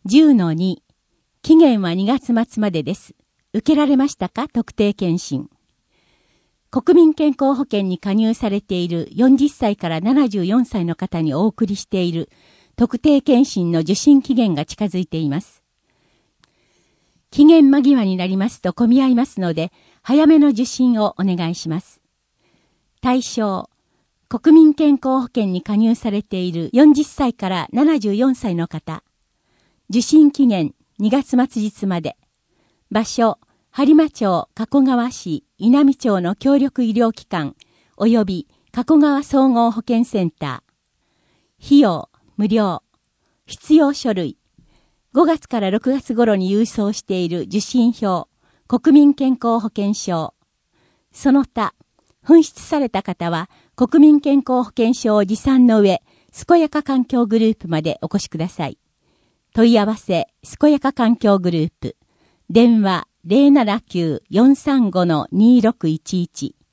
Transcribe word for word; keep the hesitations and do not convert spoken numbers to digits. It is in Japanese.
じゅうのに 期限はにがつ末までです。受けられましたか？特定健診。国民健康保険に加入されているよんじゅっさいからななじゅうよんさいの方にお送りしている特定健診の受診期限が近づいています。期限間際になりますと混み合いますので、早めの受診をお願いします。対象、国民健康保険に加入されているよんじゅっさいからななじゅうよんさいの方。受診期限にがつ末日まで。場所、播磨町、加古川市、稲美町の協力医療機関、及び加古川総合保健センター。費用、無料。必要書類。ごがつからろくがつ頃に郵送している受診票、国民健康保険証。その他、紛失された方は、国民健康保険証を持参の上、健やか環境グループまでお越しください。問い合わせ、健やか環境グループ。電話 ゼロななきゅう よんさんご にろくいちいち。